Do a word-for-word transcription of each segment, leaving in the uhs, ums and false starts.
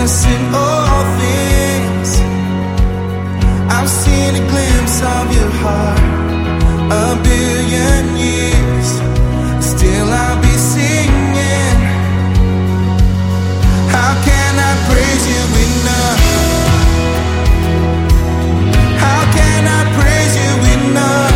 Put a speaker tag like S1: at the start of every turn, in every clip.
S1: us in all things. I've seen a glimpse of your heart. A billion years, still I'll be singing. How can I praise you enough? How can I praise you enough?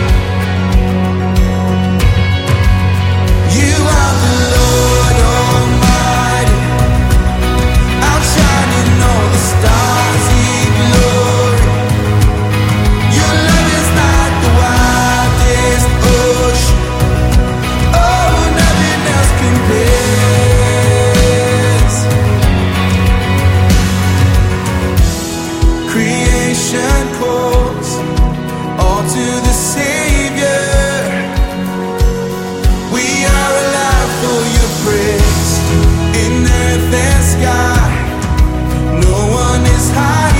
S1: You are the Lord Almighty, outshining all the stars in glory. Your love is like the wildest ocean. Oh, nothing else compares. Creation calls all to the Savior. We are alive for your praise in earth and sky. No one is higher.